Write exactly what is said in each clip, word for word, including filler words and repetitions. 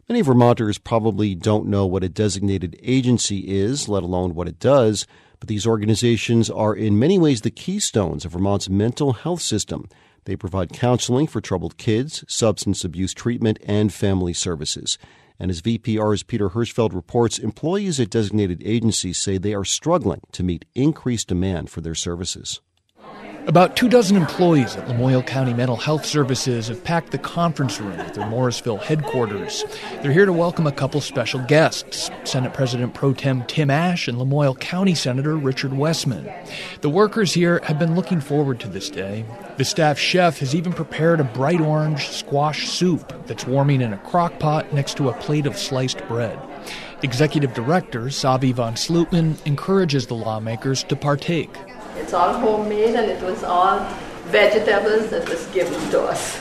Many Vermonters probably don't know what a designated agency is, let alone what it does, but these organizations are in many ways the keystones of Vermont's mental health system. They provide counseling for troubled kids, substance abuse treatment, and family services. And as V P R's Peter Hirschfeld reports, employees at designated agencies say they are struggling to meet increased demand for their services. About two dozen employees at Lamoille County Mental Health Services have packed the conference room at their Morrisville headquarters. They're here to welcome a couple special guests, Senate President Pro Tem Tim Ashe and Lamoille County Senator Richard Westman. The workers here have been looking forward to this day. The staff chef has even prepared a bright orange squash soup that's warming in a crock pot next to a plate of sliced bread. Executive Director Savi von Slootman encourages the lawmakers to partake. It's all homemade and it was all vegetables that was given to us.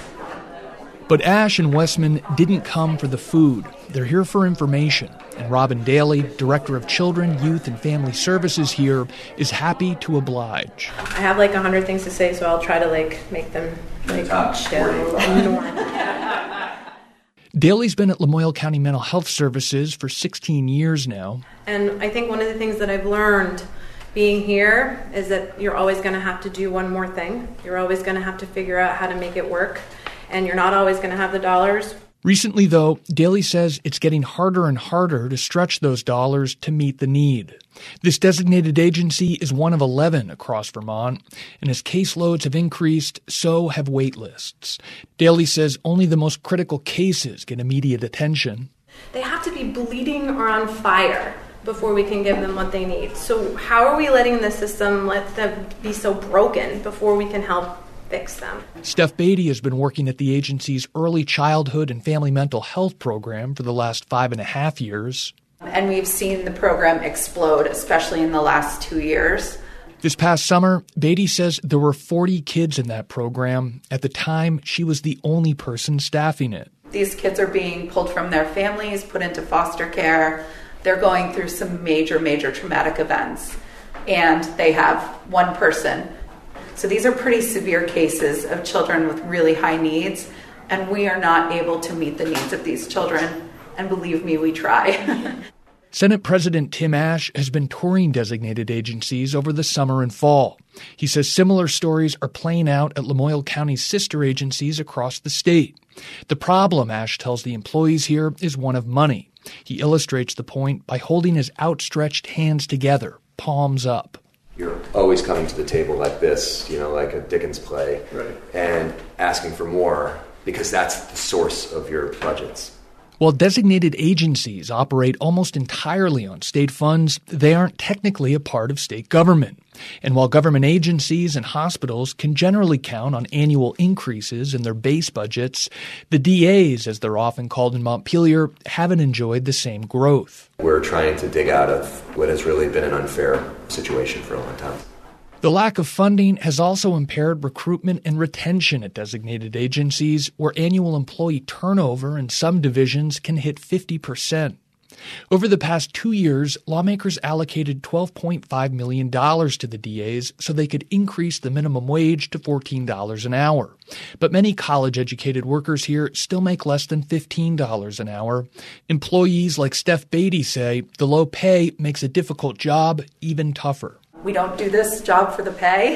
But Ashe and Westman didn't come for the food. They're here for information. And Robin Daly, Director of Children, Youth, and Family Services here, is happy to oblige. I have like a hundred things to say, so I'll try to like make them like chill and normal. Daly's been at Lamoille County Mental Health Services for sixteen years now. And I think one of the things that I've learned being here is that you're always going to have to do one more thing. You're always going to have to figure out how to make it work, and you're not always going to have the dollars. Recently, though, Daly says it's getting harder and harder to stretch those dollars to meet the need. This designated agency is one of eleven across Vermont, and as caseloads have increased, so have wait lists. Daly says only the most critical cases get immediate attention. They have to be bleeding or on fire before we can give them what they need. So how are we letting the system let them be so broken before we can help fix them? Steph Beatty has been working at the agency's early childhood and family mental health program for the last five and a half years. And we've seen the program explode, especially in the last two years. This past summer, Beatty says there were forty kids in that program. At the time, she was the only person staffing it. These kids are being pulled from their families, put into foster care. They're going through some major, major traumatic events, and they have one person. So these are pretty severe cases of children with really high needs, and we are not able to meet the needs of these children. And believe me, we try. Senate President Tim Ashe has been touring designated agencies over the summer and fall. He says similar stories are playing out at Lamoille County's sister agencies across the state. The problem, Ashe tells the employees here, is one of money. He illustrates the point by holding his outstretched hands together, palms up. You're always coming to the table like this, you know, like a Dickens play, right, and asking for more because that's the source of your budgets. While designated agencies operate almost entirely on state funds, they aren't technically a part of state government. And while government agencies and hospitals can generally count on annual increases in their base budgets, the D As, as they're often called in Montpelier, haven't enjoyed the same growth. We're trying to dig out of what has really been an unfair situation for a long time. The lack of funding has also impaired recruitment and retention at designated agencies, where annual employee turnover in some divisions can hit fifty percent. Over the past two years, lawmakers allocated twelve point five million dollars to the D As so they could increase the minimum wage to fourteen dollars an hour. But many college-educated workers here still make less than fifteen dollars an hour. Employees like Steph Beatty say the low pay makes a difficult job even tougher. We don't do this job for the pay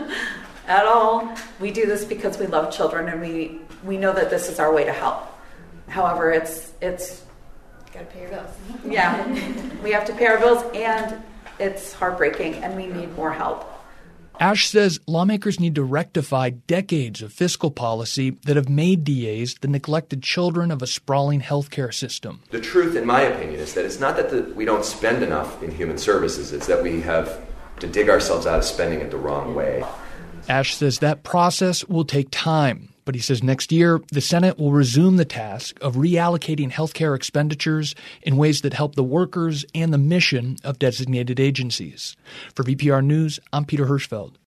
at all. We do this because we love children, and we, we know that this is our way to help. However, it's it's gotta pay your bills. Yeah, we have to pay our bills, and it's heartbreaking, and we need more help. Ashe says lawmakers need to rectify decades of fiscal policy that have made D As the neglected children of a sprawling healthcare system. The truth, in my opinion, is that it's not that the, we don't spend enough in human services, it's that we have to dig ourselves out of spending it the wrong way. Ashe says that process will take time, but he says next year the Senate will resume the task of reallocating healthcare expenditures in ways that help the workers and the mission of designated agencies. For V P R News, I'm Peter Hirschfeld.